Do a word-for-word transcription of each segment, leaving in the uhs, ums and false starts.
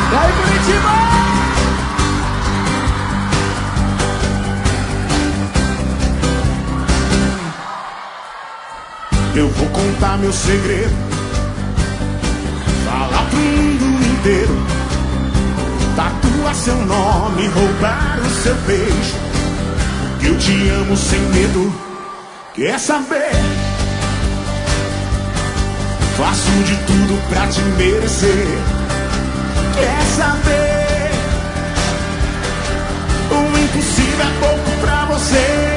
E aí, Curitiba! Eu vou contar meu segredo, falar pro mundo inteiro, tatuar seu nome, roubar o seu beijo. Que eu te amo sem medo, quer saber? Faço de tudo pra te merecer, quer saber? O impossível é pouco pra você.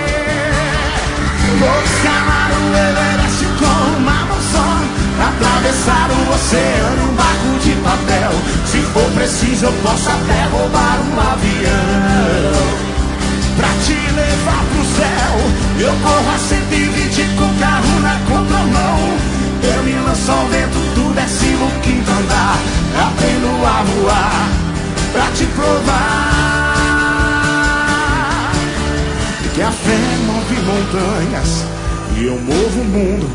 Vou escalar o Everest com uma mão só, atravessar o oceano, um barco de papel. Se for preciso eu posso até roubar um avião pra te levar pro céu. Eu corro a cento e vinte com o carro na contramão. Eu me lanço ao vento do décimo quinto andar, aprendo a voar pra te provar que a fé move montanhas e eu movo o mundo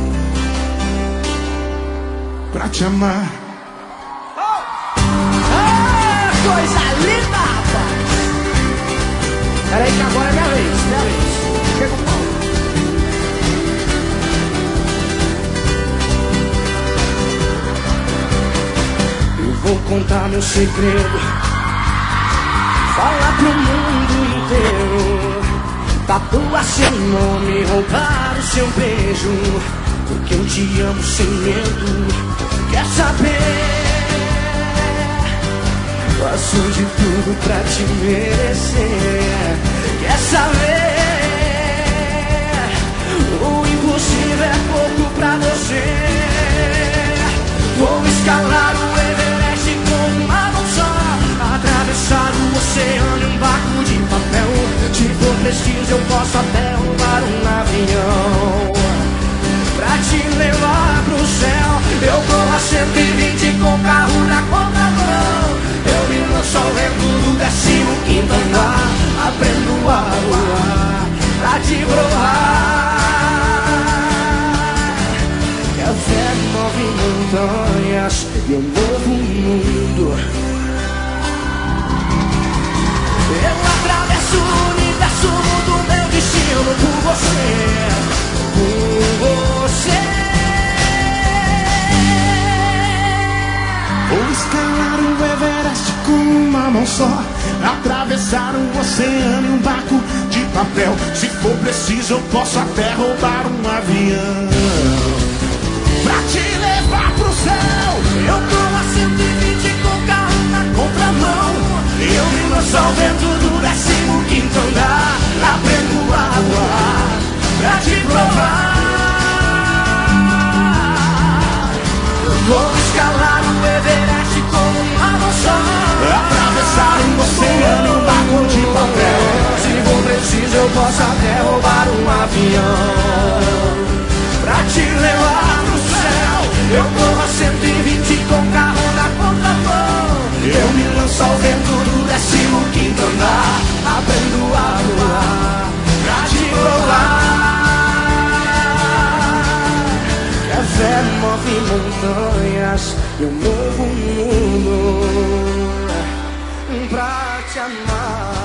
pra te amar. Oh! Ah, coisa linda, rapaz! Peraí que agora é minha vez, minha vez. Chega o pau. Eu vou contar meu segredo, falar pro mundo inteiro, tatuar seu nome, roubar o seu beijo. Porque eu te amo sem medo, quer saber? Faço de tudo pra te merecer, quer saber? O impossível é pouco pra você. Vou escalar o Everest com uma mão só, atravessar o oceano em um barco de papel. Se for preciso eu posso até roubar um avião pra te levar pro céu. Eu corro a cento e vinte com o carro na contramão. Eu me lanço ao vento do décimo quinto andar, aprendo a voar pra te provar que a fé move montanhas e eu movo o mundo. Eu atravesso o universo, mudo meu destino por você, por você. Vou escalar o Everest com uma mão só, atravessar o oceano em um barco de papel. Se for preciso eu posso até roubar um avião pra te levar pro céu. Eu corro a cento e vinte com o carro na contramão. Eu me lanço ao vento do décimo quinto andar, aprendo a voar pra te provar. Vou escalar o Everest com uma mão só, atravessar o oceano em um barco de papel. Se for preciso eu posso até roubar um avião pra te levar pro céu. Eu corro a cento e vinte com o carro na contramão. Eu me lanço ao vento do décimo quinto andar, aprendo a voar pra te provar que a fé move montanhas, eu movo o mundo pra te amar.